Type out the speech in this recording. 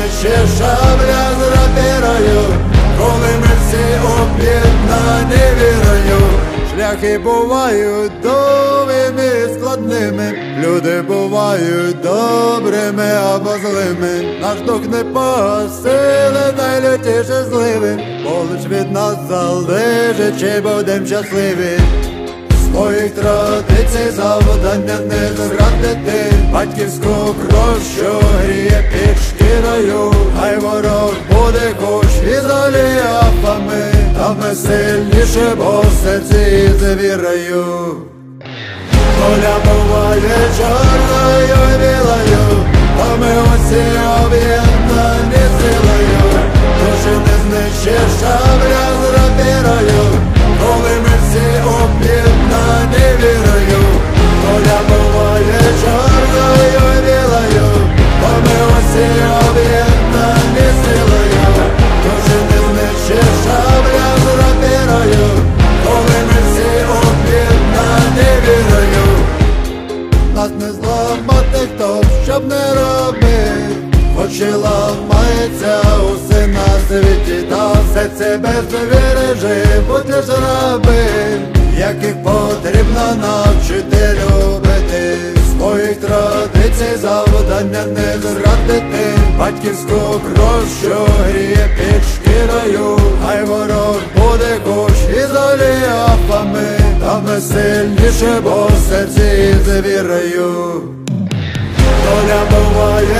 знище шабля з рапірою, коли ми всі об'єднані вірою. Шляхи бувають довгими і складними, люди бувають добрими або злими. Наш дух не погасили, найлютіше зливи, бо лиш від нас залежить, чи будем щасливі. Своїх традицій завдання не зрадити, батьківську кров, що гріє під шкірою. Хай ворог буде хоч із оліафами, та ми сильніше, бо в серці з вірою. Доля буває чорною і білою, та ми усі об'єднані силою. Душі не знище шабля з рапірою, коли ми всі об'єднані вірою. Доля буває чорною і білою, та ми усі об'єднані силою. Душі не знище шабля з рапірою, коли ми всі об'єднані вірою. Нас не зламати хто, щоб не робив, хоч і ламається усе на світі, та все це без віри живуть лиш раби, яких потрібно навчити любити. Своїх традицій завдання не зрадити, батьківську кров, що гріє під шкірою. Хай ворог буде хоч із оліафами, та ми сильніше, бо в серці з вірою. Доля буває